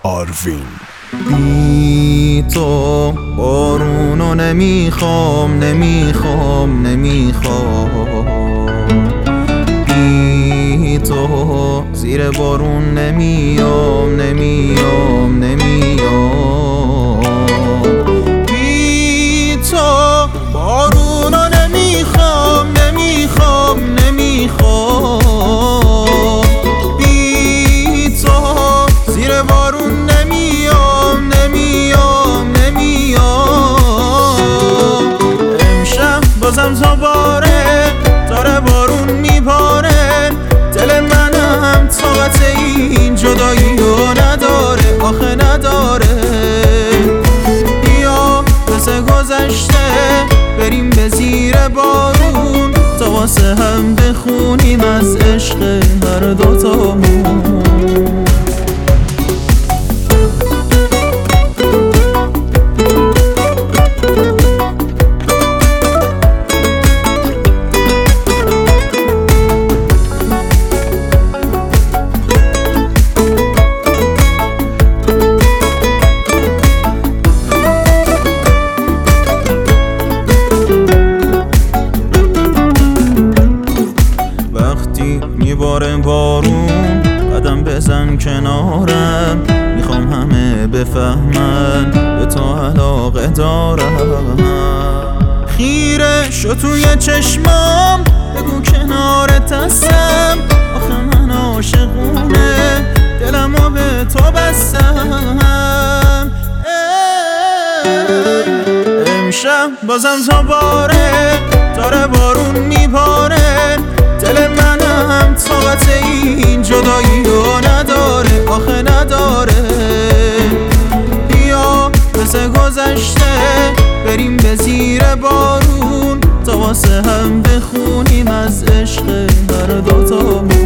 آروین. بی تو بارونو نمیخوام بی تو زیر بارون نمیام بی تو بارونو نمیخوام بی تو زیر بارون نمیام امشب بازم دوباره داره بارون میباره، دل منم طاقت این جدایی رو نداره، آخه نداره. بیا مثل گذشته بریم به زیر بارون، تا واسه هم بخونیم از عشق هر دوتامون. میباره بارون قدم بزن کنارم، میخوام همه بفهمن به تو علاقه دارم. خیره شو توی چشمام بگو کنارت هستم، آخه من عاشقونه دلمو به تو بستم. امشب بازم دوباره داره بارون میباره، دل منم طاقت این جدایی رو نداره، آخه نداره. بیا مثل گذشته بریم به زیر بارون، تا واسه هم بخونیم از عشق هر دوتامون.